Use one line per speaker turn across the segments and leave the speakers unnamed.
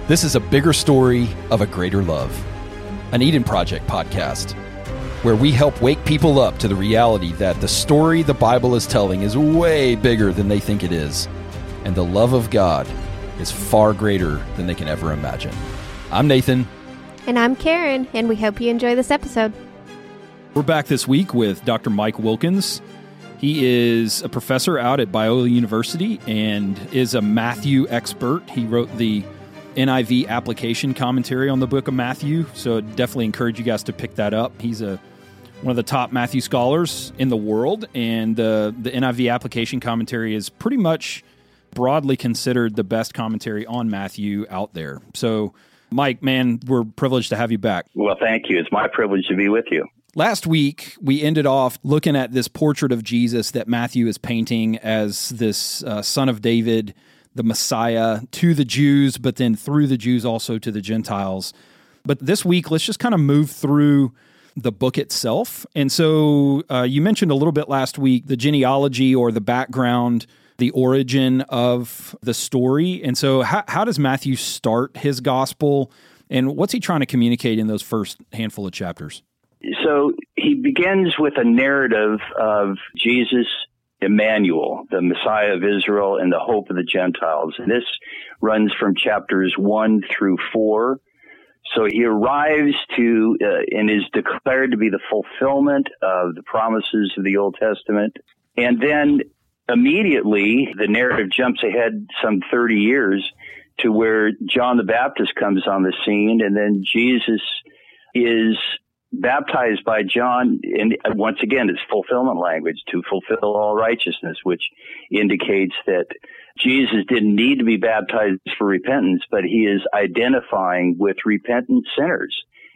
This is a bigger story of a greater love, an Eden Project podcast, where we help wake people up to the reality that the story the Bible is telling is way bigger than they think it is, and the love of God is far greater than they can ever imagine. I'm Nathan.
And I'm Karen, and we hope you enjoy this episode.
We're back this week with Dr. Mike Wilkins. He is a professor out at Biola University and is a Matthew expert. He wrote the NIV application commentary on the book of Matthew, so I'd definitely encourage you guys to pick that up. He's one of the top Matthew scholars in the world, and the NIV application commentary is pretty much broadly considered the best commentary on Matthew out there. So, Mike, man, we're privileged to have you back.
Well, thank you. It's my privilege to be with you.
Last week, we ended off looking at this portrait of Jesus that Matthew is painting as this son of David, the Messiah, to the Jews, but then through the Jews also to the Gentiles. But this week, let's just kind of move through the book itself. And so you mentioned a little bit last week the genealogy or the background, the origin of the story. And so how does Matthew start his gospel, and what's he trying to communicate in those first handful of chapters?
So he begins with a narrative of Jesus, Emmanuel, the Messiah of Israel and the hope of the Gentiles. And this runs from chapters 1 through 4. So he arrives to and is declared to be the fulfillment of the promises of the Old Testament. And then immediately the narrative jumps ahead some 30 years to where John the Baptist comes on the scene, and then Jesus is baptized by John, and once again, it's fulfillment language, to fulfill all righteousness, which indicates that Jesus didn't need to be baptized for repentance, but he is identifying with repentant sinners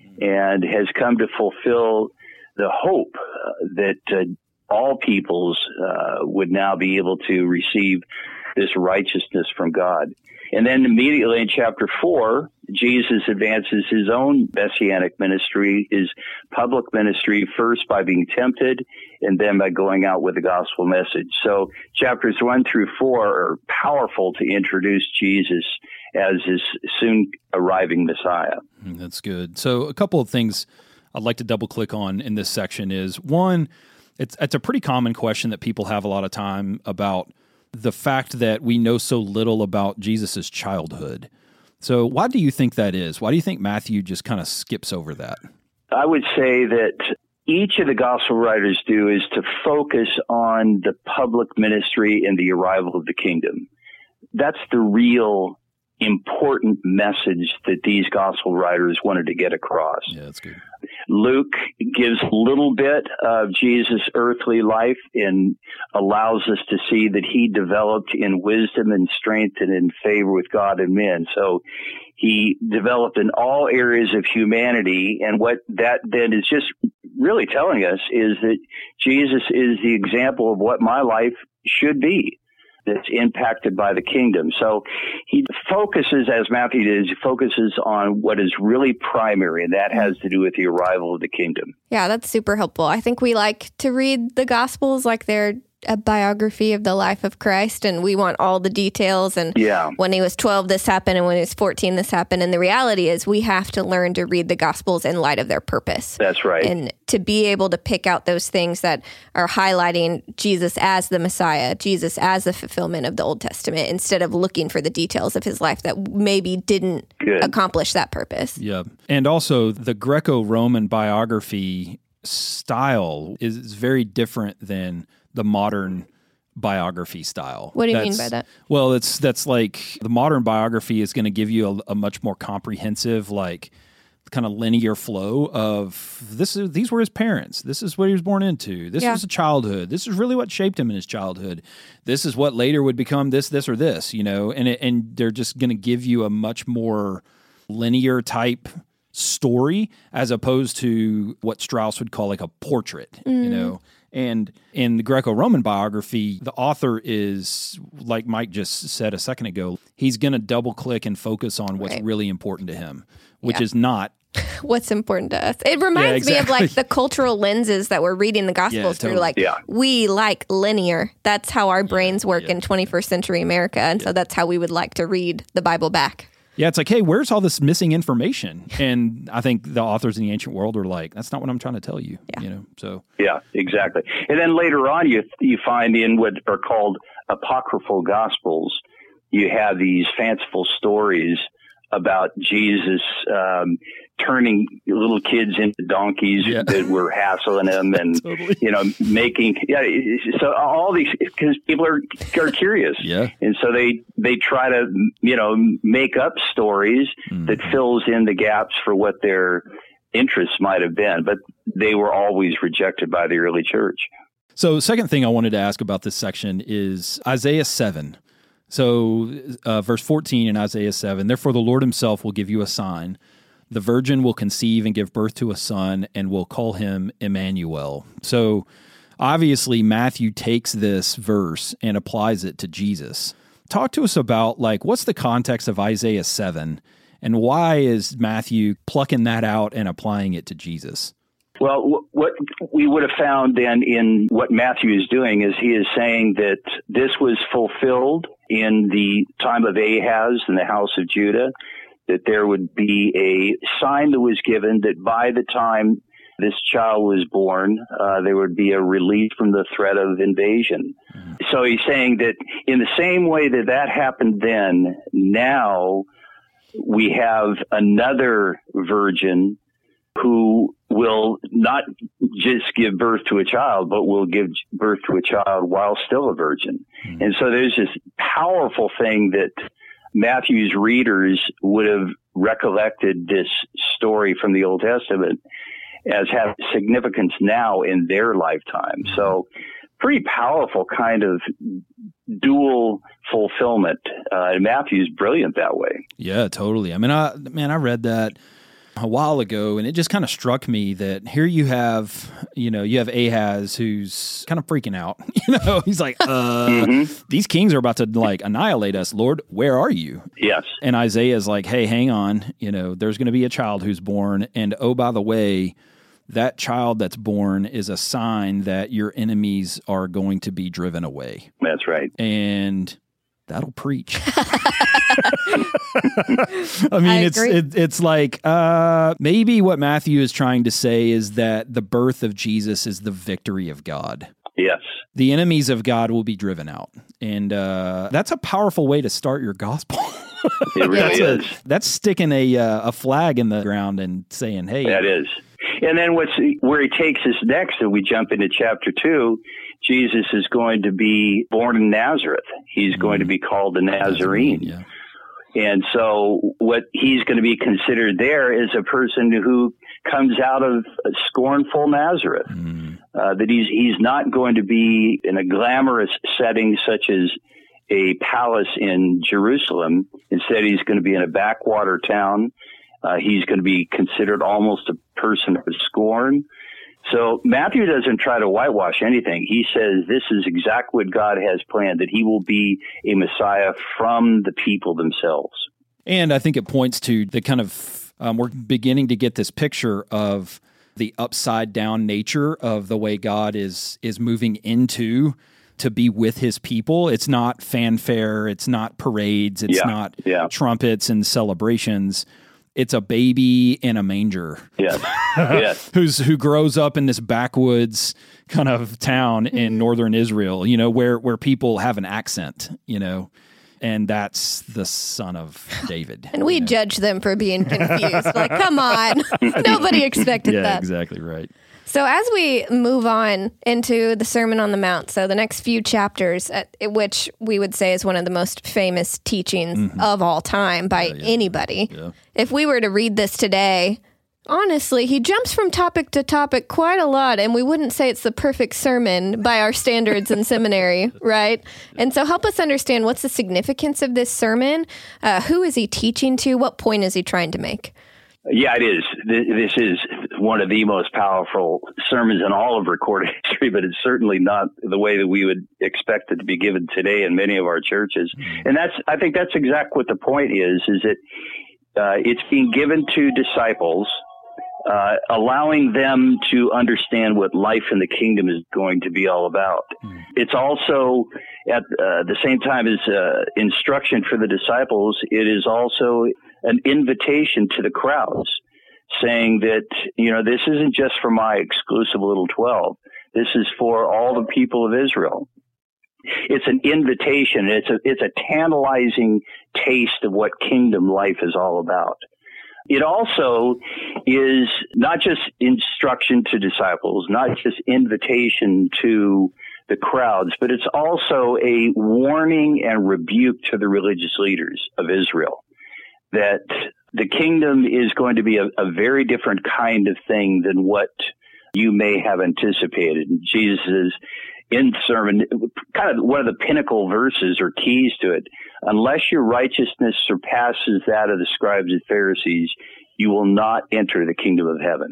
and has come to fulfill the hope that all peoples would now be able to receive this righteousness from God. And then immediately in chapter 4, Jesus advances his own messianic ministry, his public ministry, first by being tempted and then by going out with the gospel message. So chapters 1 through 4 are powerful to introduce Jesus as his soon arriving Messiah.
That's good. So a couple of things I'd like to double click on in this section is, one, it's a pretty common question that people have a lot of time about the fact that we know so little about Jesus' childhood. So why do you think that is? Why do you think Matthew just kind of skips over that?
I would say that each of the gospel writers do is to focus on the public ministry and the arrival of the kingdom. That's the real important message that these gospel writers wanted to get across.
Yeah, that's good.
Luke gives a little bit of Jesus' earthly life and allows us to see that he developed in wisdom and strength and in favor with God and men. So he developed in all areas of humanity, and what that then is just really telling us is that Jesus is the example of what my life should be, that's impacted by the kingdom. So he focuses, as Matthew does, he focuses on what is really primary, and that has to do with the arrival of the kingdom.
Yeah, that's super helpful. I think we like to read the Gospels like they're a biography of the life of Christ, and we want all the details. And when he was 12, this happened, and when he was 14, this happened. And the reality is we have to learn to read the Gospels in light of their purpose.
That's right.
And to be able to pick out those things that are highlighting Jesus as the Messiah, Jesus as the fulfillment of the Old Testament, instead of looking for the details of his life that maybe didn't accomplish that purpose.
Yeah. And also the Greco-Roman biography style is very different than the modern biography style.
What do you mean by that?
Well, that's like the modern biography is going to give you a much more comprehensive, like kind of linear flow of these were his parents. This is what he was born into. This was a childhood. This is really what shaped him in his childhood. This is what later would become this, or this, and they're just going to give you a much more linear type story as opposed to what Strauss would call like a portrait, And in the Greco-Roman biography, the author is, like Mike just said a second ago, he's going to double click and focus on what's really important to him, which is not
what's important to us. It reminds me of like the cultural lenses that we're reading the Gospels through. Like we like linear. That's how our brains work in 21st century America. And so that's how we would like to read the Bible back.
Yeah, it's like, hey, where's all this missing information? And I think the authors in the ancient world are like, that's not what I'm trying to tell you.
Yeah.
So
yeah, exactly. And then later on, you find in what are called apocryphal gospels, you have these fanciful stories about Jesus turning little kids into donkeys that were hassling them and,
totally.
making, so all these, because people are curious.
Yeah.
And so they try to, make up stories that fills in the gaps for what their interests might have been, but they were always rejected by the early church.
So second thing I wanted to ask about this section is Isaiah 7. So verse 14 in Isaiah 7, therefore the Lord himself will give you a sign. The virgin will conceive and give birth to a son and will call him Emmanuel. So obviously Matthew takes this verse and applies it to Jesus. Talk to us about what's the context of Isaiah 7 and why is Matthew plucking that out and applying it to Jesus?
Well, what we would have found then in what Matthew is doing is he is saying that this was fulfilled in the time of Ahaz in the house of Judah, that there would be a sign that was given that by the time this child was born, there would be a relief from the threat of invasion. Mm-hmm. So he's saying that in the same way that happened then, now we have another virgin who will not just give birth to a child, but will give birth to a child while still a virgin. Mm-hmm. And so there's this powerful thing that Matthew's readers would have recollected this story from the Old Testament as having significance now in their lifetime. Mm-hmm. So pretty powerful kind of dual fulfillment. And Matthew's brilliant that way.
Yeah, totally. I mean, I read that a while ago, and it just kind of struck me that here you have Ahaz who's kind of freaking out. He's like, these kings are about to annihilate us. Lord, where are you?
Yes.
And Isaiah's like, hey, hang on. There's going to be a child who's born. And oh, by the way, that child that's born is a sign that your enemies are going to be driven away.
That's right.
And that'll preach. I mean, it's like maybe what Matthew is trying to say is that the birth of Jesus is the victory of God.
Yes.
The enemies of God will be driven out. And that's a powerful way to start your gospel.
It really is.
That's sticking a flag in the ground and saying, hey.
That is. And then where he takes us next, and we jump into chapter 2, Jesus is going to be born in Nazareth. He's going to be called the Nazarene. Yeah. And so what he's going to be considered there is a person who comes out of a scornful Nazareth. That he's not going to be in a glamorous setting such as a palace in Jerusalem. Instead, he's going to be in a backwater town. He's going to be considered almost a person of scorn. So Matthew doesn't try to whitewash anything. He says this is exactly what God has planned, that he will be a Messiah from the people themselves.
And I think it points to the kind of, we're beginning to get this picture of the upside down nature of the way God is moving into to be with his people. It's not fanfare. It's not parades. It's not trumpets and celebrations. It's a baby in a manger.
Yes.
Who grows up in this backwoods kind of town in northern Israel, where people have an accent, and that's the son of David.
And we judge them for being confused. Like, come on. Nobody expected that.
Yeah, exactly right.
So as we move on into the Sermon on the Mount, so the next few chapters, which we would say is one of the most famous teachings of all time by anybody. Yeah. If we were to read this today, honestly, he jumps from topic to topic quite a lot, and we wouldn't say it's the perfect sermon by our standards in seminary, right? And so help us understand, what's the significance of this sermon? Who is he teaching to? What point is he trying to make?
Yeah, it is. This is one of the most powerful sermons in all of recorded history, but it's certainly not the way that we would expect it to be given today in many of our churches. And I think that's exactly what the point is that it's being given to disciples allowing them to understand what life in the kingdom is going to be all about. It's also, at the same time as instruction for the disciples, it is also an invitation to the crowds, saying that, this isn't just for my exclusive little 12. This is for all the people of Israel. It's an invitation. It's a tantalizing taste of what kingdom life is all about. It also is not just instruction to disciples, not just invitation to the crowds, but it's also a warning and rebuke to the religious leaders of Israel that the kingdom is going to be a very different kind of thing than what you may have anticipated. Jesus' in the sermon, kind of one of the pinnacle verses or keys to it, unless your righteousness surpasses that of the scribes and Pharisees, you will not enter the kingdom of heaven.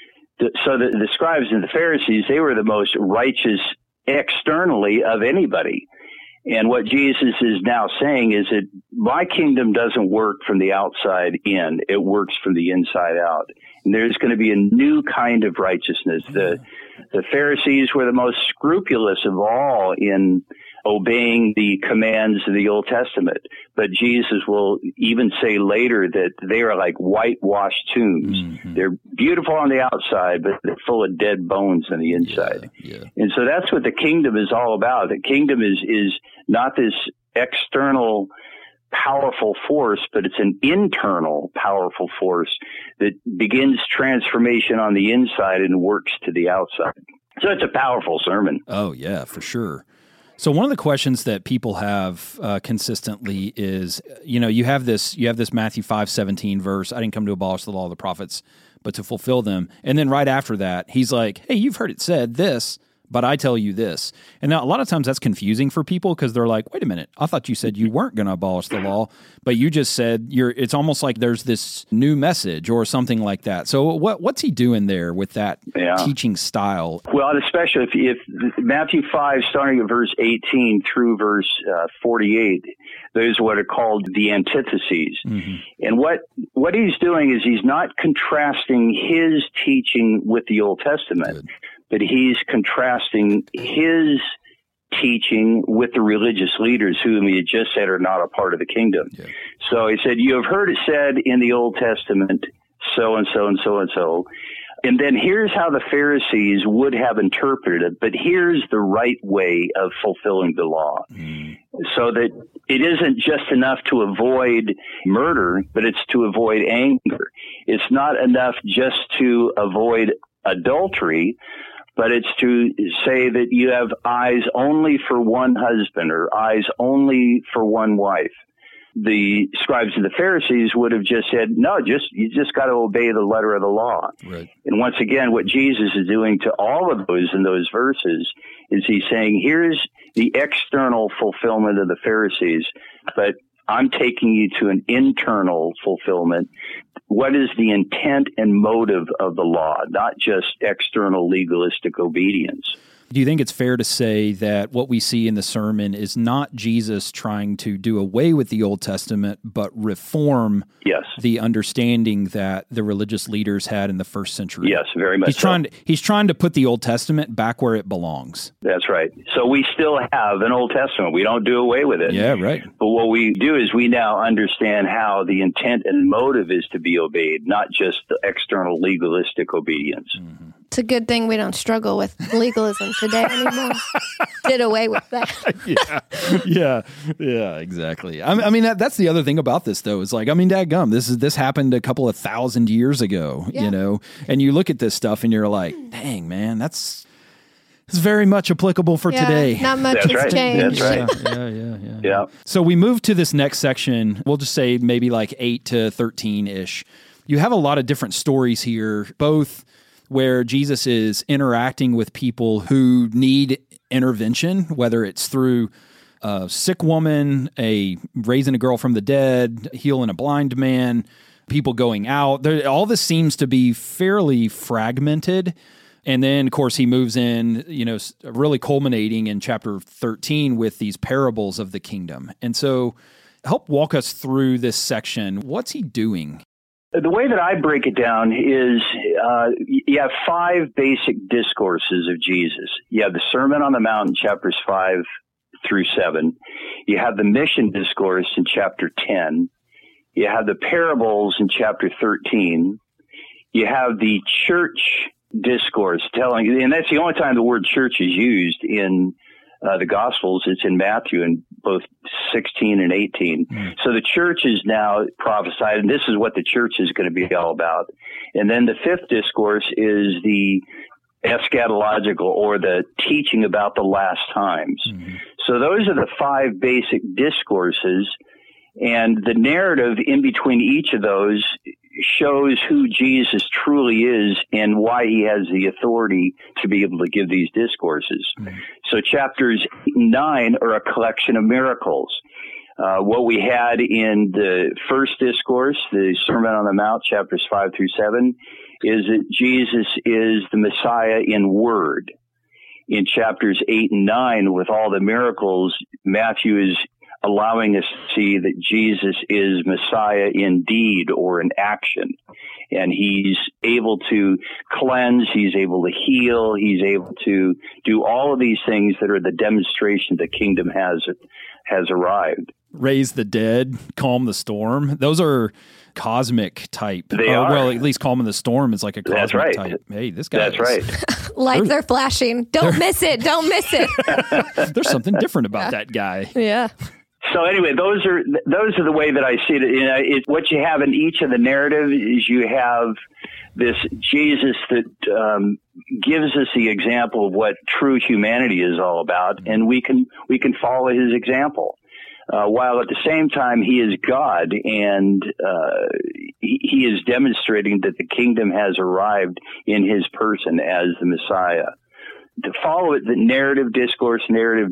So the scribes and the Pharisees, they were the most righteous externally of anybody. And what Jesus is now saying is that my kingdom doesn't work from the outside in. It works from the inside out. And there's going to be a new kind of righteousness. The Pharisees were the most scrupulous of all in obeying the commands of the Old Testament. But Jesus will even say later that they are like whitewashed tombs. Mm-hmm. They're beautiful on the outside, but they're full of dead bones on the inside. Yeah. And so that's what the kingdom is all about. The kingdom is not this external powerful force, but it's an internal powerful force that begins transformation on the inside and works to the outside. So it's a powerful sermon.
Oh, yeah, for sure. So one of the questions that people have consistently is, you have this Matthew 5:17 verse, I didn't come to abolish the law of the prophets, but to fulfill them. And then right after that, he's like, hey, you've heard it said this, but I tell you this. And now a lot of times that's confusing for people because they're like, wait a minute, I thought you said you weren't going to abolish the law, but you just said it's almost like there's this new message or something like that. So what's he doing there with that teaching style?
Well, especially if Matthew 5, starting at verse 18 through verse 48, those are what are called the antitheses. Mm-hmm. And what he's doing is he's not contrasting his teaching with the Old Testament. Good. But he's contrasting his teaching with the religious leaders whom he had just said are not a part of the kingdom. Yeah. So he said, you have heard it said in the Old Testament, so and so and so and so. And then here's how the Pharisees would have interpreted it, but here's the right way of fulfilling the law. Mm. So that it isn't just enough to avoid murder, but it's to avoid anger. It's not enough just to avoid adultery, but it's to say that you have eyes only for one husband or eyes only for one wife. The scribes and the Pharisees would have just said, no, you just got to obey the letter of the law. Right. And once again, what Jesus is doing to all of those in those verses is he's saying, here's the external fulfillment of the Pharisees, but I'm taking you to an internal fulfillment. What is the intent and motive of the law, not just external legalistic obedience?
Do you think it's fair to say that what we see in the sermon is not Jesus trying to do away with the Old Testament, but reform the understanding that the religious leaders had in the first century?
Yes, very much
He's trying to put the Old Testament back where it belongs.
That's right. So we still have an Old Testament. We don't do away with it.
Yeah, right.
But what we do is we now understand how the intent and motive is to be obeyed, not just the external legalistic obedience. Mm-hmm.
It's a good thing we don't struggle with legalism today anymore. Did away with that.
Yeah, exactly. I mean, that's the other thing about this, though, is like, I mean, dadgum, this happened a couple of 1,000 years ago, and you look at this stuff and you're like, dang, man, it's very much applicable for today.
Not much has changed.
That's right. Yeah.
So we move to this next section. We'll just say maybe like 8 to 13-ish. You have a lot of different stories here, both where Jesus is interacting with people who need intervention, whether it's through a sick woman, raising a girl from the dead, healing a blind man, people going out. All this seems to be fairly fragmented. And then, of course, he moves in, really culminating in chapter 13 with these parables of the kingdom. And so help walk us through this section. What's he doing?
The way that I break it down is you have 5 basic discourses of Jesus. You have the Sermon on the Mount in chapters 5 through 7. You have the mission discourse in chapter 10. You have the parables in chapter 13. You have the church discourse telling, and that's the only time the word church is used in the Gospels. It's in Matthew in both 16 and 18. So the church is now prophesied, and this is what the church is going to be all about. And then the 5th discourse is the eschatological, or the teaching about the last times. So those are the 5 basic discourses, and the narrative in between each of those shows who Jesus truly is and why he has the authority to be able to give these discourses. So chapters 8 and 9 are a collection of miracles. What we had in the first discourse, the Sermon on the Mount, chapters 5 through 7, is that Jesus is the Messiah in word. In chapters 8 and 9, with all the miracles, Matthew is allowing us to see that Jesus is Messiah in deed or in action. And he's able to cleanse, he's able to heal, he's able to do all of these things that are the demonstration the kingdom has arrived.
Raise the dead, calm the storm. Those are cosmic type.
They are.
Well, at least calming the storm is like a cosmic
That's right.
type. Hey, this guy
That's
is.
right.
Lights are flashing. Don't miss it. Don't miss it.
There's something different about that guy.
Yeah.
So anyway, those are the way that I see it. What you have in each of the narrative is you have this Jesus that gives us the example of what true humanity is all about, and we can follow his example. While at the same time he is God, and he is demonstrating that the kingdom has arrived in his person as the Messiah. To follow it, the narrative discourse,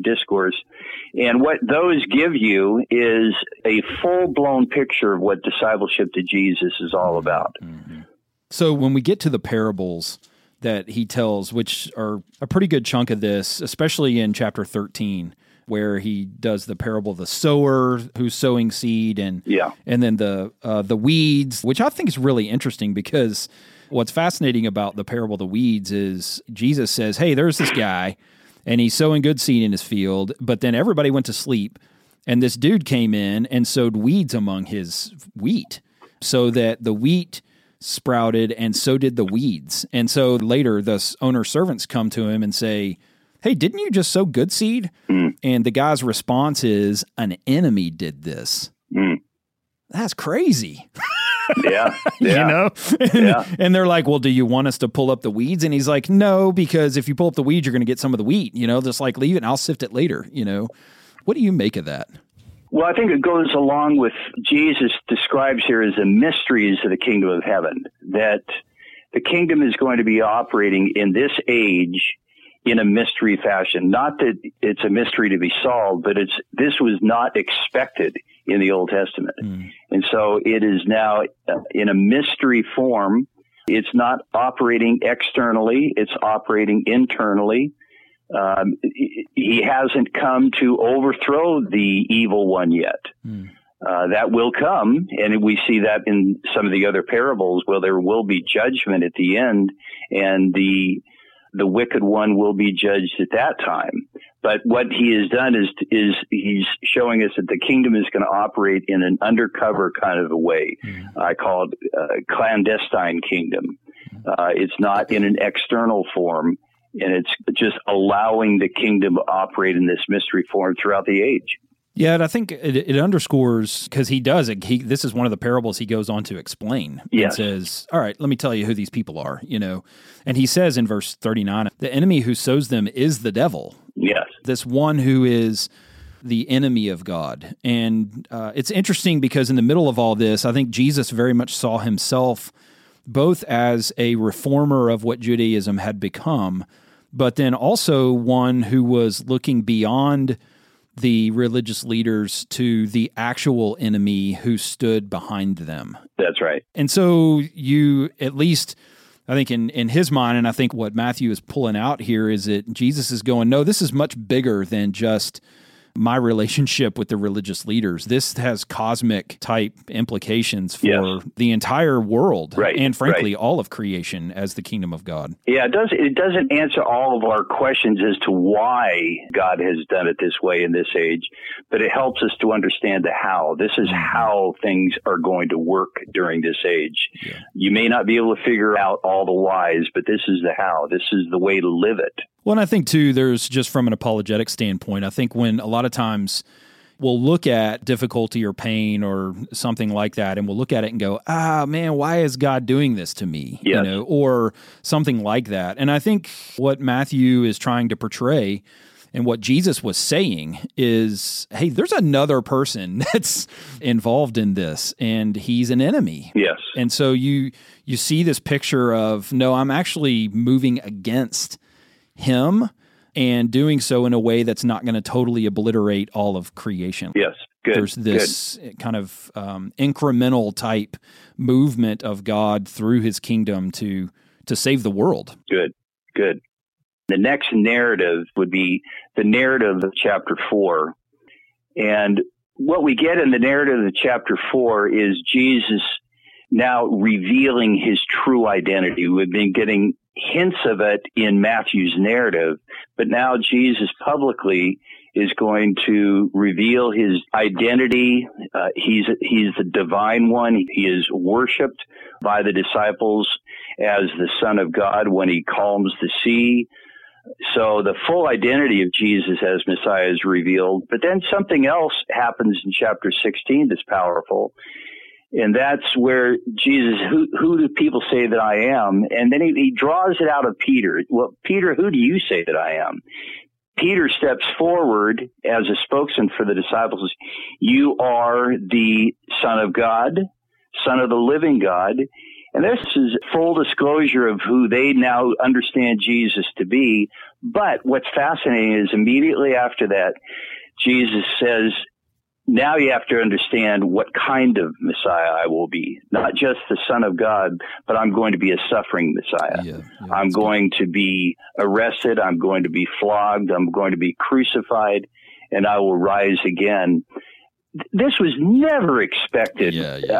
and what those give you is a full-blown picture of what discipleship to Jesus is all about.
So when we get to the parables that he tells, which are a pretty good chunk of this, especially in chapter 13, where he does the parable of the sower who's sowing seed, and then the weeds, which I think is really interesting, because what's fascinating about the parable of the weeds is Jesus says, hey, there's this guy, and he's sowing good seed in his field, but then everybody went to sleep, and this dude came in and sowed weeds among his wheat, so that the wheat sprouted, and so did the weeds. And so later, the owner's servants come to him and say, hey, didn't you just sow good seed? And the guy's response is, an enemy did this. That's crazy.
Yeah.
You know? And they're like, well, do you want us to pull up the weeds? And he's like, no, because if you pull up the weeds, you're going to get some of the wheat, just like leave it and I'll sift it later, What do you make of that?
Well, I think it goes along with Jesus describes here as the mysteries of the kingdom of heaven, that the kingdom is going to be operating in this age in a mystery fashion. Not that it's a mystery to be solved, but this was not expected in the Old Testament. And so it is now in a mystery form. It's not operating externally, it's operating internally. He hasn't come to overthrow the evil one yet. That will come, and we see that in some of the other parables, where there will be judgment at the end, and the wicked one will be judged at that time. But what he has done is he's showing us that the kingdom is going to operate in an undercover kind of a way. I call it a clandestine kingdom. It's not in an external form, and it's just allowing the kingdom to operate in this mystery form throughout the age.
Yeah, and I think it underscores, because he does it. This is one of the parables he goes on to explain.
Yes.
He says, all right, let me tell you who these people are, And he says in verse 39, the enemy who sows them is the devil.
Yes.
This one who is the enemy of God. And it's interesting because in the middle of all this, I think Jesus very much saw himself both as a reformer of what Judaism had become, but then also one who was looking beyond the religious leaders to the actual enemy who stood behind them.
That's right.
And so you, at least, I think in his mind, and I think what Matthew is pulling out here is that Jesus is going, no, this is much bigger than just my relationship with the religious leaders. This has cosmic type implications for the entire world and frankly all of creation as the kingdom of God.
Yeah, it doesn't answer all of our questions as to why God has done it this way in this age, but it helps us to understand the how. This is how things are going to work during this age. Yeah. You may not be able to figure out all the whys, but this is the how. This is the way to live it.
Well, and I think, too, there's just from an apologetic standpoint, I think when a lot of times we'll look at difficulty or pain or something like that, and we'll look at it and go, man, why is God doing this to me?
Yes.
Or something like that. And I think what Matthew is trying to portray and what Jesus was saying is, hey, there's another person that's involved in this, and he's an enemy.
Yes.
And so you see this picture of, no, I'm actually moving against him and doing so in a way that's not going to totally obliterate all of creation.
Yes, good.
There's this kind of incremental type movement of God through his kingdom to save the world.
Good. The next narrative would be the narrative of chapter 4. And what we get in the narrative of chapter 4 is Jesus now revealing his true identity. We've been getting hints of it in Matthew's narrative, but now Jesus publicly is going to reveal his identity. He's the divine one. He is worshipped by the disciples as the Son of God when he calms the sea. So the full identity of Jesus as Messiah is revealed. But then something else happens in chapter 16 that's powerful. And that's where Jesus, who do people say that I am? And then he draws it out of Peter. Well, Peter, who do you say that I am? Peter steps forward as a spokesman for the disciples. You are the Son of God, Son of the living God. And this is full disclosure of who they now understand Jesus to be. But what's fascinating is immediately after that, Jesus says, now you have to understand what kind of Messiah I will be. Not just the Son of God, but I'm going to be a suffering Messiah. Yeah, I'm going to be arrested. I'm going to be flogged. I'm going to be crucified, and I will rise again. This was never expected.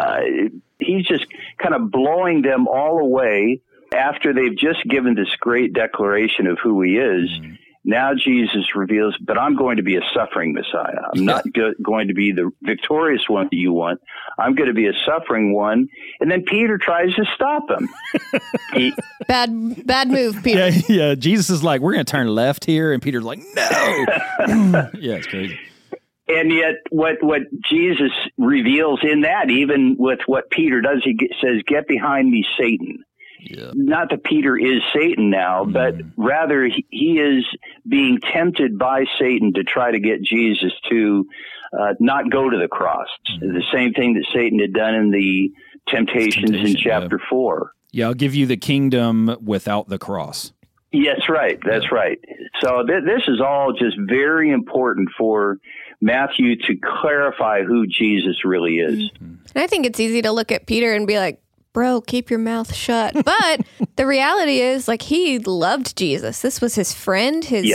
He's just kind of blowing them all away after they've just given this great declaration of who he is. Mm-hmm. Now Jesus reveals, but I'm going to be a suffering Messiah. I'm not going to be the victorious one that you want. I'm going to be a suffering one. And then Peter tries to stop him.
Bad move, Peter.
Yeah. Jesus is like, we're going to turn left here. And Peter's like, no. Yeah, it's crazy.
And yet what Jesus reveals in that, even with what Peter does, he says, get behind me, Satan. Yeah. Not that Peter is Satan now, but rather he is being tempted by Satan to try to get Jesus to not go to the cross. The same thing that Satan had done in the temptations in chapter 4.
Yeah, I'll give you the kingdom without the cross.
Yes, right. That's right. So this is all just very important for Matthew to clarify who Jesus really is.
And I think it's easy to look at Peter and be like, bro, keep your mouth shut. But the reality is, like, he loved Jesus. This was his friend. He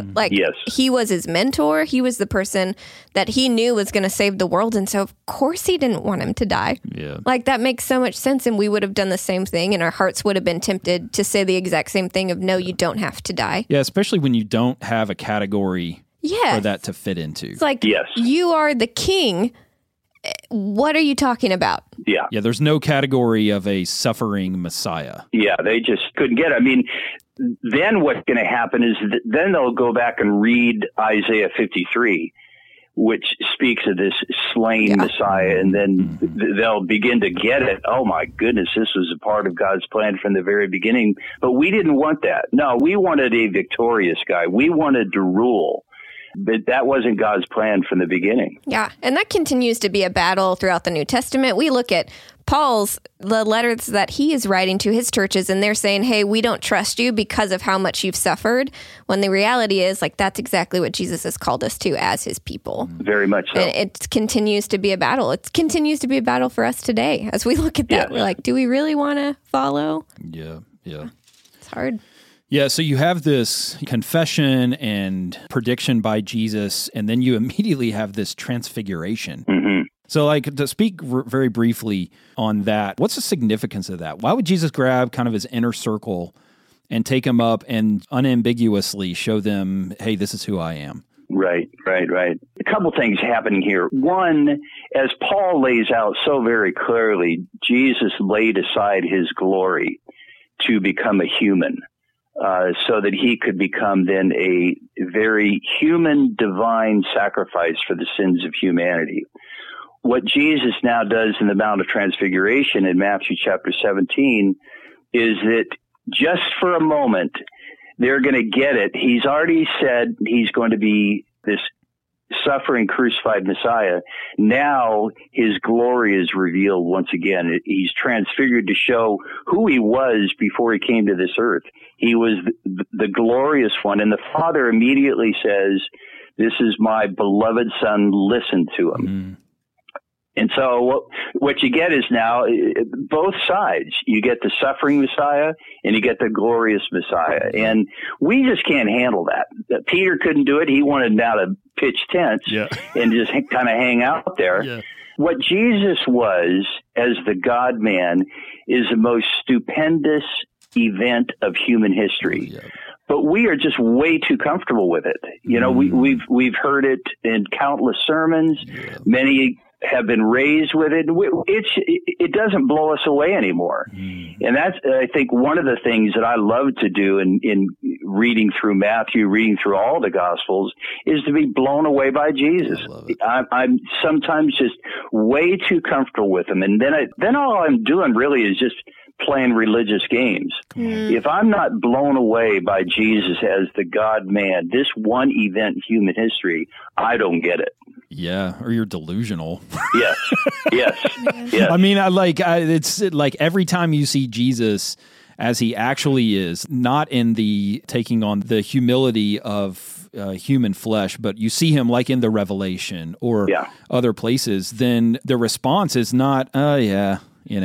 was his mentor. He was the person that he knew was going to save the world. And so, of course, he didn't want him to die. Yeah. Like, that makes so much sense. And we would have done the same thing. And our hearts would have been tempted to say the exact same thing of, no, you don't have to die.
Yeah, especially when you don't have a category for that to fit into.
It's like, you are the king. What are you talking about?
Yeah, there's no category of a suffering Messiah.
Yeah, they just couldn't get it. I mean, then what's going to happen is then they'll go back and read Isaiah 53, which speaks of this slain Messiah, and then they'll begin to get it. Oh, my goodness, this was a part of God's plan from the very beginning. But we didn't want that. No, we wanted a victorious guy. We wanted to rule. But that wasn't God's plan from the beginning.
Yeah, and that continues to be a battle throughout the New Testament. We look at the letters that he is writing to his churches, and they're saying, hey, we don't trust you because of how much you've suffered, when the reality is, like, that's exactly what Jesus has called us to as his people.
Very much so.
And it continues to be a battle. It continues to be a battle for us today. As we look at that, we're like, do we really want to follow?
Yeah.
It's hard.
Yeah, so you have this confession and prediction by Jesus, and then you immediately have this transfiguration.
Mm-hmm.
So, like, to speak very briefly on that, what's the significance of that? Why would Jesus grab kind of his inner circle and take them up and unambiguously show them, hey, this is who I am?
Right. A couple things happening here. One, as Paul lays out so very clearly, Jesus laid aside his glory to become a human, so that he could become then a very human, divine sacrifice for the sins of humanity. What Jesus now does in the Mount of Transfiguration in Matthew chapter 17 is that just for a moment, they're going to get it. He's already said he's going to be this suffering, crucified Messiah. Now his glory is revealed once again. He's transfigured to show who he was before he came to this earth. He was the glorious one. And the Father immediately says, "This is my beloved Son, listen to him." Mm. And so what you get is now both sides. You get the suffering Messiah and you get the glorious Messiah. And we just can't handle that. Peter couldn't do it. He wanted now to pitch tents and just kind of hang out there. Yeah. What Jesus was as the God-man is the most stupendous event of human history. Yeah. But we are just way too comfortable with it. You know, we've heard it in countless sermons. Yeah. Many have been raised with it. It doesn't blow us away anymore. And that's, I think, one of the things that I love to do in reading through Matthew, reading through all the Gospels, is to be blown away by Jesus. I'm sometimes just way too comfortable with him. And then all I'm doing really is just playing religious games. If I'm not blown away by Jesus as the God-man, this one event in human history, I don't get it.
Yeah, or you're delusional.
Yes.
I mean, it's like every time you see Jesus as he actually is, not in the taking on the humility of human flesh, but you see him like in the Revelation or other places, then the response is not, that's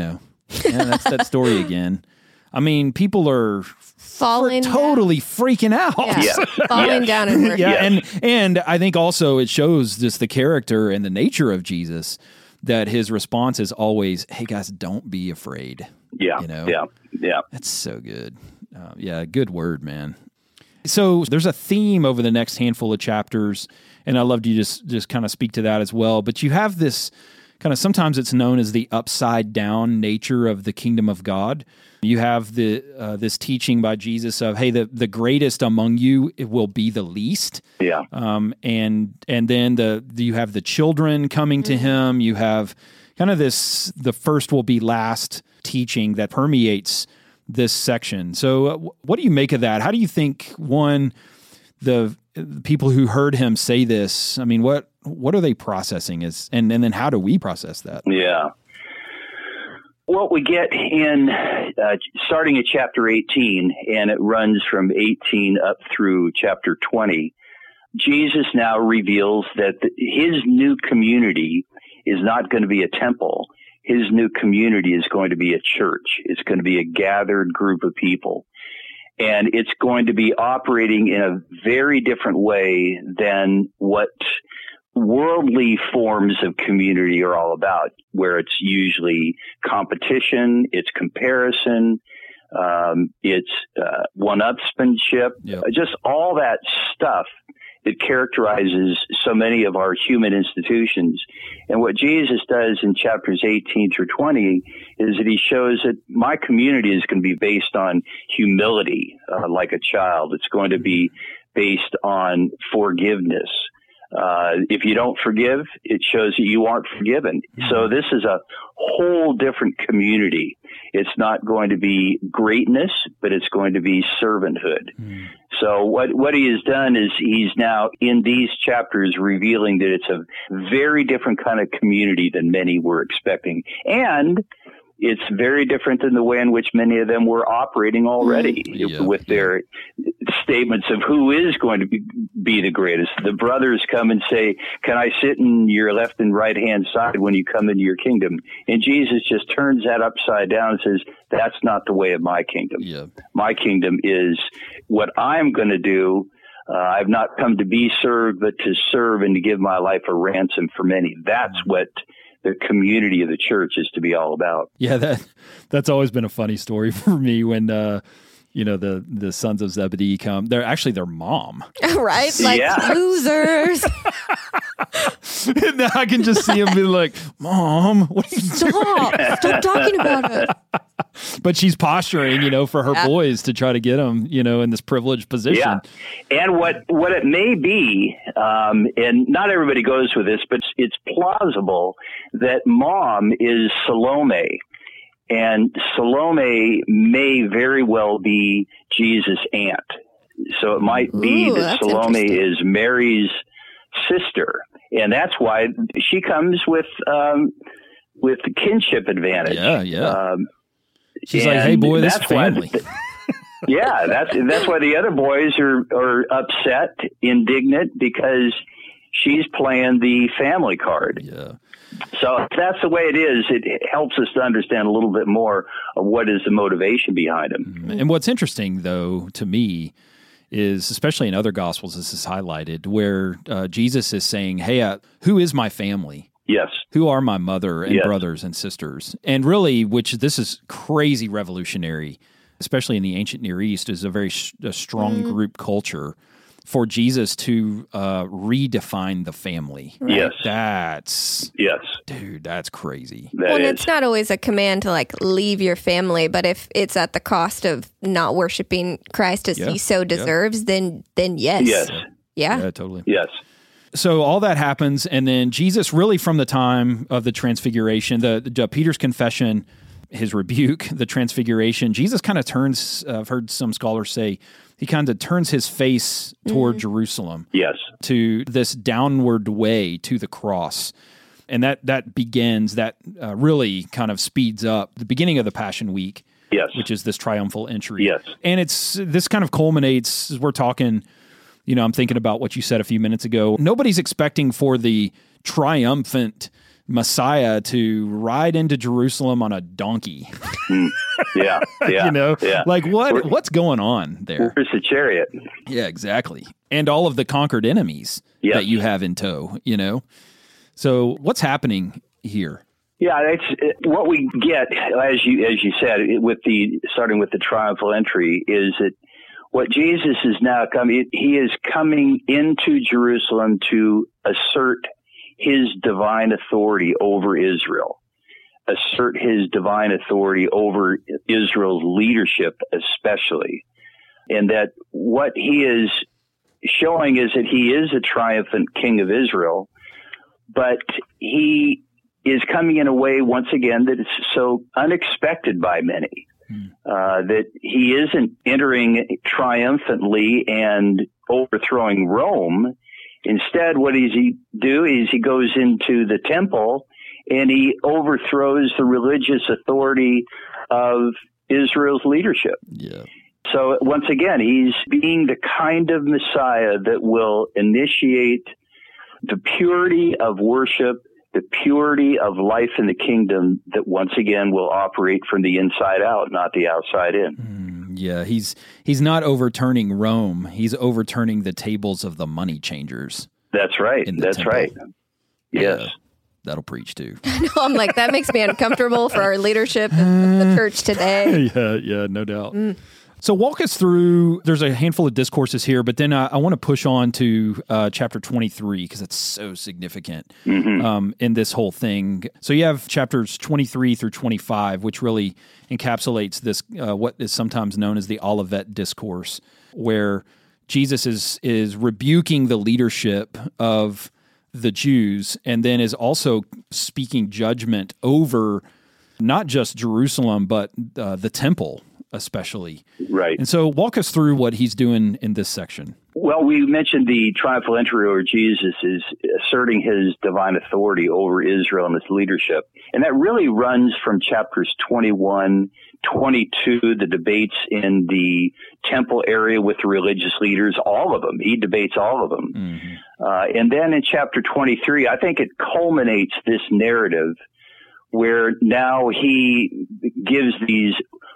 that story again. I mean, people are totally freaking out.
Falling down in worship.
And I think also it shows just the character and the nature of Jesus, that his response is always, hey guys, don't be afraid.
Yeah.
That's so good. Good word, man. So there's a theme over the next handful of chapters, and I'd love to just kind of speak to that as well. But you have this kind of, sometimes it's known as the upside down nature of the kingdom of God. You have this teaching by Jesus of, hey, the greatest among you will be the least. Yeah. And then you have the children coming to him. You have kind of this, the first will be last teaching that permeates this section. So what do you make of that? How do you think, one, the people who heard him say this, I mean, what are they processing and then how do we process that?
Yeah. What we get in starting at chapter 18, and it runs from 18 up through chapter 20, Jesus now reveals that his new community is not going to be a temple. His new community is going to be a church. It's going to be a gathered group of people. And it's going to be operating in a very different way than what worldly forms of community are all about, where it's usually competition, it's comparison, it's one-upsmanship, just all that stuff that characterizes so many of our human institutions. And what Jesus does in chapters 18 through 20 is that he shows that my community is going to be based on humility, like a child. It's going to be based on forgiveness. If you don't forgive, it shows that you aren't forgiven. So this is a whole different community. It's not going to be greatness, but it's going to be servanthood. So what he has done is he's now in these chapters revealing that it's a very different kind of community than many were expecting. And it's very different than the way in which many of them were operating already with their statements of who is going to be the greatest. The brothers come and say, can I sit in your left and right hand side when you come into your kingdom? And Jesus just turns that upside down and says, that's not the way of my kingdom. Yeah. My kingdom is what I'm going to do. I've not come to be served, but to serve and to give my life a ransom for many. That's what the community of the church is to be all about.
Yeah, that's always been a funny story for me when the sons of Zebedee come. They're actually their mom.
Right? Like losers.
And now I can just see him be like, Mom, what are you doing?
Stop talking about it.
But she's posturing, for her boys to try to get them, in this privileged position.
Yeah. And what it may be, and not everybody goes with this, but it's plausible that Mom is Salome. And Salome may very well be Jesus' aunt. So it might be that Salome is Mary's sister. And that's why she comes with the kinship advantage.
Yeah. She's like, hey, boy, this is family.
That's why the other boys are upset, indignant, because she's playing the family card.
Yeah.
So if that's the way it is, it helps us to understand a little bit more of what is the motivation behind him.
And what's interesting, though, to me, is especially in other Gospels, this is highlighted, where Jesus is saying, hey, who is my family?
Yes.
Who are my mother and brothers and sisters? And really, this is crazy revolutionary, especially in the ancient Near East, is a strong group culture for Jesus to redefine the family.
Yes.
That's crazy.
It's not always a command to leave your family, but if it's at the cost of not worshiping Christ as he so deserves, then yes.
Yes.
Yeah,
totally.
Yes.
So all that happens, and then Jesus, really from the time of the Transfiguration, the Peter's confession, his rebuke, the Transfiguration, Jesus kind of turns, I've heard some scholars say, he kind of turns his face toward Jerusalem.
Yes.
To this downward way to the cross. And that begins, that really kind of speeds up the beginning of the Passion Week.
Yes.
Which is this triumphal entry.
Yes.
And this kind of culminates, as we're talking, I'm thinking about what you said a few minutes ago. Nobody's expecting for the triumphant Messiah to ride into Jerusalem on a donkey.
Yeah.
Like what's going on there?
Where's the chariot?
Yeah, exactly. And all of the conquered enemies that you have in tow, So what's happening here?
Yeah, it's what we get, as you said, starting with the triumphal entry, is that what Jesus is now coming, he is coming into Jerusalem to assert his divine authority over Israel, assert his divine authority over Israel's leadership especially. And that what he is showing is that he is a triumphant king of Israel, but he is coming in a way, once again, that is so unexpected by many, that he isn't entering triumphantly and overthrowing Rome. Instead, what does he do is he goes into the temple and he overthrows the religious authority of Israel's leadership.
Yeah.
So once again, he's being the kind of Messiah that will initiate the purity of worship, the purity of life in the kingdom that once again will operate from the inside out, not the outside in.
Yeah, he's not overturning Rome. He's overturning the tables of the money changers.
That's right. That's temple. Right. Yes.
Yeah, that'll preach too.
No, I'm like, that makes me uncomfortable for our leadership in the church today.
Yeah, no doubt. So walk us through, there's a handful of discourses here, but then I want to push on to chapter 23 because it's so significant in this whole thing. So you have chapters 23 through 25, which really encapsulates this, what is sometimes known as the Olivet Discourse, where Jesus is rebuking the leadership of the Jews and then is also speaking judgment over not just Jerusalem, but the temple especially.
Right.
And so walk us through what he's doing in this section.
Well, we mentioned the triumphal entry where Jesus is asserting his divine authority over Israel and its leadership. And that really runs from chapters 21, 22, the debates in the temple area with the religious leaders, all of them. He debates all of them. Mm-hmm. And then in chapter 23, I think it culminates this narrative where now he gives these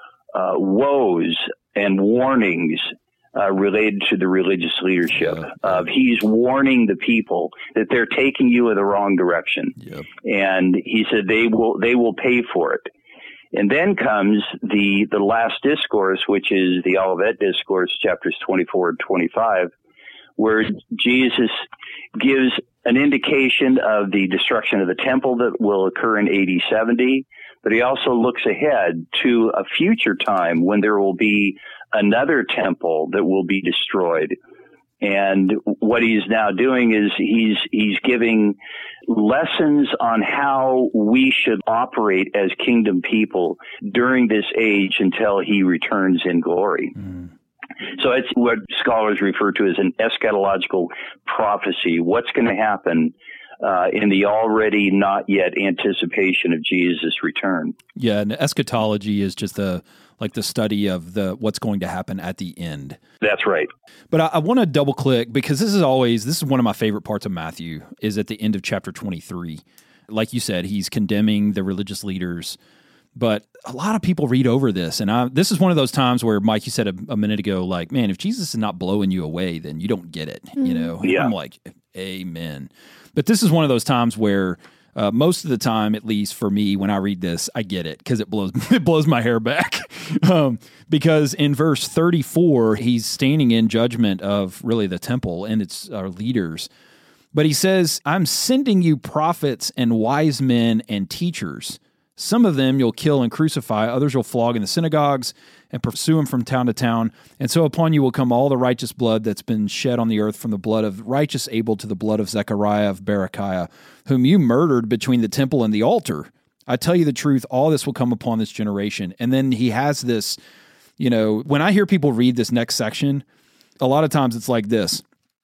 woes and warnings related to the religious leadership. He's warning the people that they're taking you in the wrong direction. Yep. And he said they will pay for it. And then comes the last discourse, which is the Olivet Discourse, chapters 24 and 25, where Jesus gives an indication of the destruction of the temple that will occur in AD 70, but he also looks ahead to a future time when there will be another temple that will be destroyed. And what he's now doing is he's giving lessons on how we should operate as kingdom people during this age until he returns in glory. Mm. So it's what scholars refer to as an eschatological prophecy. What's going to happen in the already not yet anticipation of Jesus' return? Yeah,
and eschatology is just the study of what's going to happen at the end.
That's right.
But I want to double click because this is one of my favorite parts of Matthew is at the end of chapter 23. Like you said, he's condemning the religious leaders. But a lot of people read over this, and this is one of those times where, Mike, you said a minute ago, like, man, if Jesus is not blowing you away, then you don't get it, you know?
Yeah.
I'm like, amen. But this is one of those times where most of the time, at least for me, when I read this, I get it because it blows my hair back. Because in verse 34, he's standing in judgment of really the temple and its leaders. But he says, I'm sending you prophets and wise men and teachers. Some of them you'll kill and crucify, others you'll flog in the synagogues and pursue them from town to town. And so upon you will come all the righteous blood that's been shed on the earth, from the blood of righteous Abel to the blood of Zechariah of Berechiah, whom you murdered between the temple and the altar. I tell you the truth, all this will come upon this generation. And then he has this, when I hear people read this next section, a lot of times it's like this.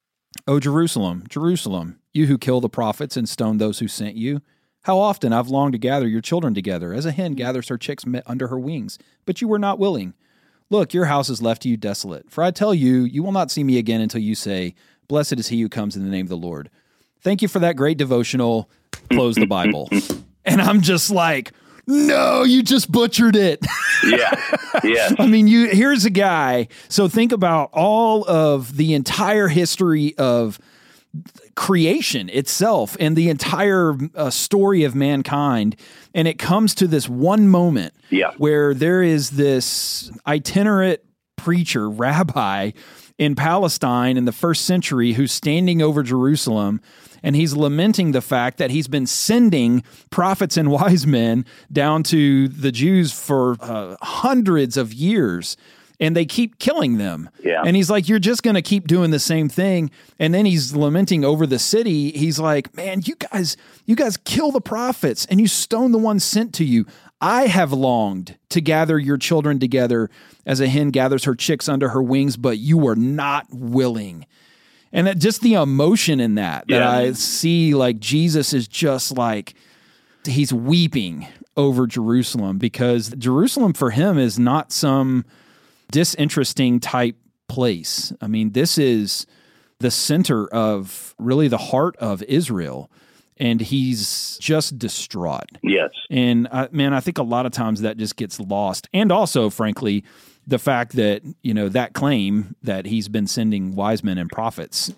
O Jerusalem, Jerusalem, you who kill the prophets and stone those who sent you. How often I've longed to gather your children together, as a hen gathers her chicks under her wings, but you were not willing. Look, your house is left to you desolate. For I tell you, you will not see me again until you say, blessed is he who comes in the name of the Lord. Thank you for that great devotional. Close the Bible. And I'm just like, no, you just butchered it.
Yeah.
I mean, here's a guy. So think about all of the entire history of creation itself and the entire story of mankind. And it comes to this one moment where there is this itinerant preacher, rabbi in Palestine in the first century who's standing over Jerusalem, and he's lamenting the fact that he's been sending prophets and wise men down to the Jews for hundreds of years. And they keep killing them. Yeah. And he's like, you're just going to keep doing the same thing. And then he's lamenting over the city. He's like, man, you guys kill the prophets and you stone the ones sent to you. I have longed to gather your children together as a hen gathers her chicks under her wings, but you were not willing. And that just the emotion in that I see, like Jesus is just like, he's weeping over Jerusalem, because Jerusalem for him is not some disinteresting type place. I mean, this is the center of really the heart of Israel, and he's just distraught.
Yes.
And I think a lot of times that just gets lost. And also, frankly, the fact that, that claim that he's been sending wise men and prophets,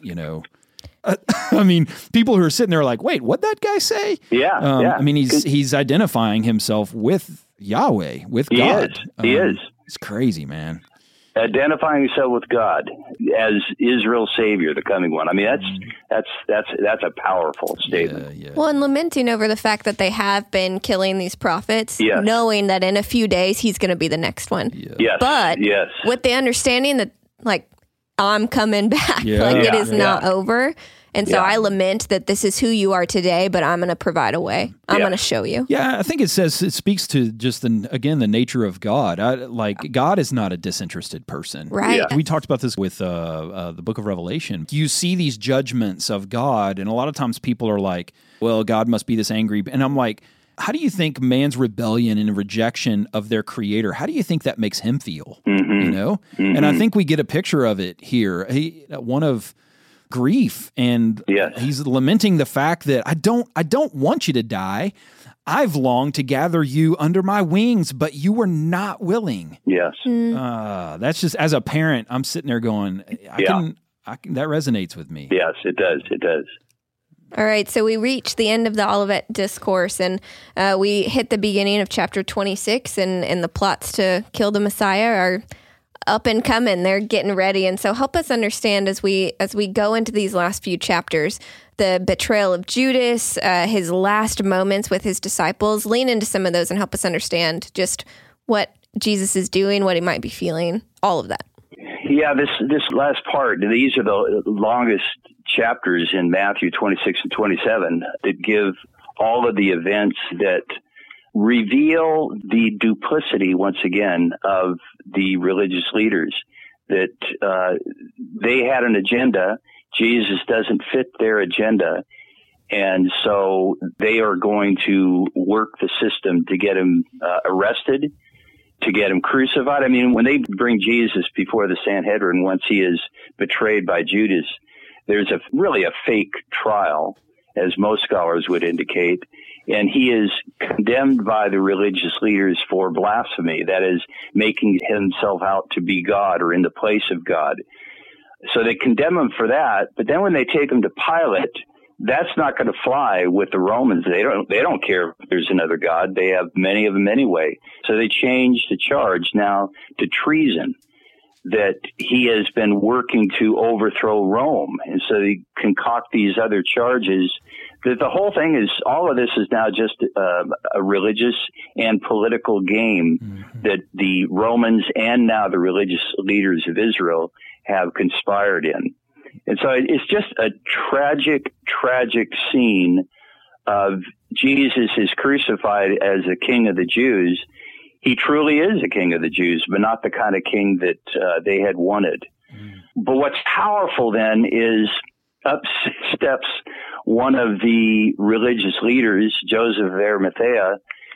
I mean, people who are sitting there are like, wait, what'd that guy say?
Yeah.
I mean, he's identifying himself with Yahweh, with God.
He is.
It's crazy, man.
Identifying himself with God as Israel's Savior, the coming one. I mean, that's a powerful statement.
Yeah. Well, and lamenting over the fact that they have been killing these prophets, knowing that in a few days he's going to be the next one.
Yeah. Yes.
But with the understanding that, like, I'm coming back. It is not over. And so I lament that this is who you are today, but I'm going to provide a way. I'm going to show you.
Yeah, I think it speaks to just, the nature of God. God is not a disinterested person.
Right.
We talked about this with the book of Revelation. You see these judgments of God, and a lot of times people are like, well, God must be this angry. And I'm like, how do you think man's rebellion and rejection of their creator, how do you think that makes him feel? Mm-hmm. And I think we get a picture of it here. One of grief, and he's lamenting the fact that I don't want you to die. I've longed to gather you under my wings, but you were not willing.
Yes.
That's just, as a parent, I'm sitting there going, that resonates with me.
Yes, it does. It does.
All right, so we reach the end of the Olivet Discourse, and we hit the beginning of chapter 26, and the plots to kill the Messiah are up and coming. They're getting ready. And so help us understand as we go into these last few chapters, the betrayal of Judas, his last moments with his disciples. Lean into some of those and help us understand just what Jesus is doing, what he might be feeling, all of that.
Yeah, this last part, these are the longest chapters in Matthew 26 and 27 that give all of the events that reveal the duplicity, once again, of the religious leaders, that they had an agenda. Jesus doesn't fit their agenda. And so they are going to work the system to get him arrested, to get him crucified. I mean, when they bring Jesus before the Sanhedrin, once he is betrayed by Judas, there's really a fake trial, as most scholars would indicate. And he is condemned by the religious leaders for blasphemy, that is, making himself out to be God or in the place of God. So they condemn him for that. But then when they take him to Pilate, that's not going to fly with the Romans. They don't care if there's another God. They have many of them anyway. So they change the charge now to treason, that he has been working to overthrow Rome. And so they concoct these other charges. That the whole thing is, all of this is now just a religious and political game that the Romans and now the religious leaders of Israel have conspired in. And so it's just a tragic, tragic scene of Jesus is crucified as a king of the Jews. He truly is a king of the Jews, but not the kind of king that they had wanted. But what's powerful then is up steps one of the religious leaders, Joseph of Arimathea,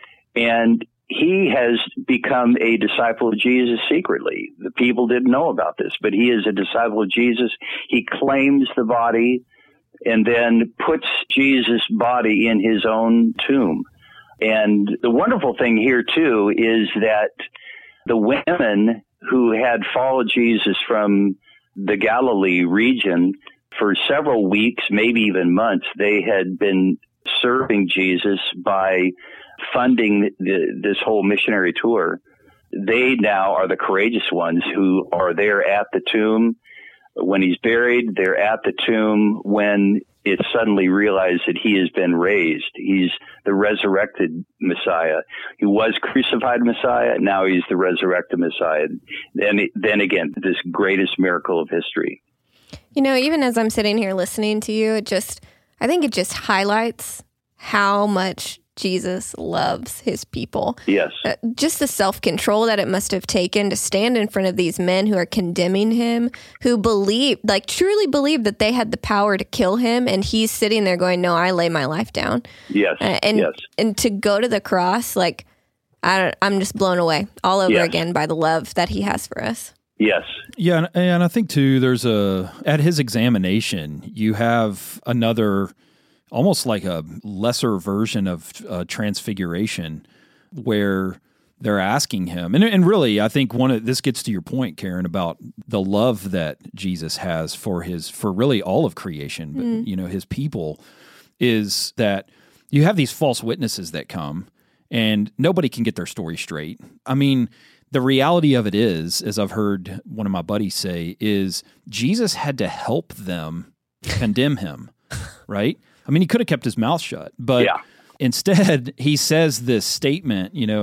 and he has become a disciple of Jesus secretly. The people didn't know about this, but he is a disciple of Jesus. He claims the body and then puts Jesus' body in his own tomb. And the wonderful thing here, too, is that the women who had followed Jesus from the Galilee region for several weeks, maybe even months, they had been serving Jesus by funding this whole missionary tour. They now are the courageous ones who are there at the tomb when he's buried. They're at the tomb when it's suddenly realized that he has been raised. He's the resurrected Messiah. He was crucified Messiah. Now he's the resurrected Messiah. And then again, this greatest miracle of history.
You know, even as I'm sitting here listening to you, I think it just highlights how much Jesus loves his people.
Yes.
Just the self-control that it must have taken to stand in front of these men who are condemning him, who truly believe that they had the power to kill him, and he's sitting there going, no, I lay my life down.
Yes.
And to go to the cross, I'm just blown away all over again by the love that he has for us.
Yes.
Yeah, and I think, too, there's at his examination, you have another, almost like a lesser version of transfiguration, where they're asking him, and really, I think this gets to your point, Karen, about the love that Jesus has for really all of creation, but his people, is that you have these false witnesses that come, and nobody can get their story straight. I mean, the reality of it is, as I've heard one of my buddies say, is Jesus had to help them condemn him, right? I mean, he could have kept his mouth shut, but instead he says this statement, in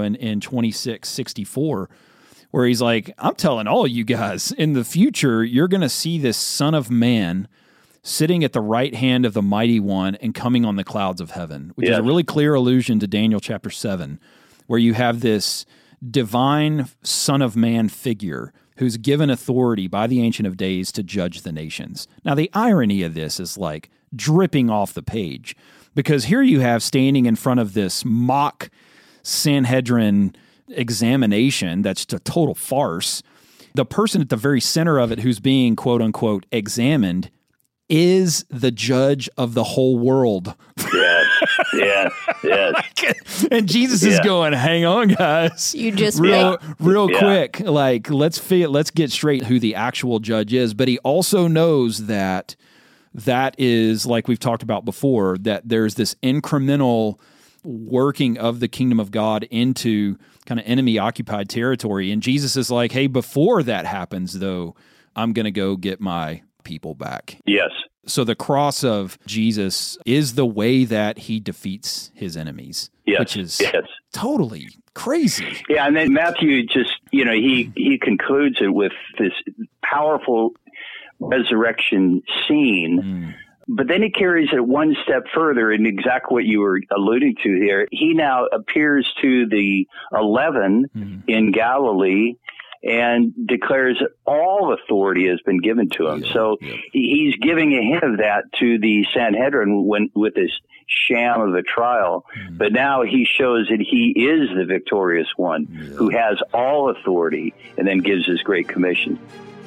26:64, where he's like, I'm telling all you guys, in the future, you're going to see this Son of Man sitting at the right hand of the Mighty One and coming on the clouds of heaven, which is a really clear allusion to Daniel chapter 7, where you have this divine Son of Man figure who's given authority by the Ancient of Days to judge the nations. Now, the irony of this is like dripping off the page, because here you have standing in front of this mock Sanhedrin examination that's a total farce. The person at the very center of it who's being, quote unquote, examined is the judge of the whole world.
Yes.
And Jesus is going, hang on, guys.
You just
real quick. Like, let's get straight who the actual judge is. But he also knows that is, like we've talked about before, that there's this incremental working of the kingdom of God into kind of enemy-occupied territory. And Jesus is like, hey, before that happens, though, I'm going to go get my people back.
Yes.
So the cross of Jesus is the way that he defeats his enemies, which is totally crazy.
Yeah, and then Matthew just, he concludes it with this powerful resurrection scene. But then he carries it one step further, and exactly what you were alluding to here. He now appears to the 11 in Galilee and declares that all authority has been given to him. He's giving a hint of that to the Sanhedrin with this sham of a trial. But now he shows that he is the victorious one who has all authority, and then gives his great commission.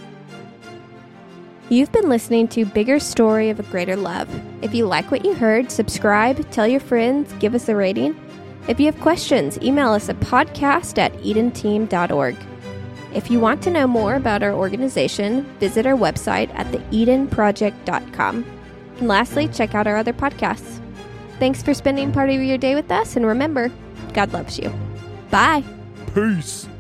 You've been listening to Bigger Story of a Greater Love. If you like what you heard, subscribe, tell your friends, give us a rating. If you have questions, email us at podcast@edenteam.org. If you want to know more about our organization, visit our website at theedenproject.com. And lastly, check out our other podcasts. Thanks for spending part of your day with us, and remember, God loves you. Bye.
Peace.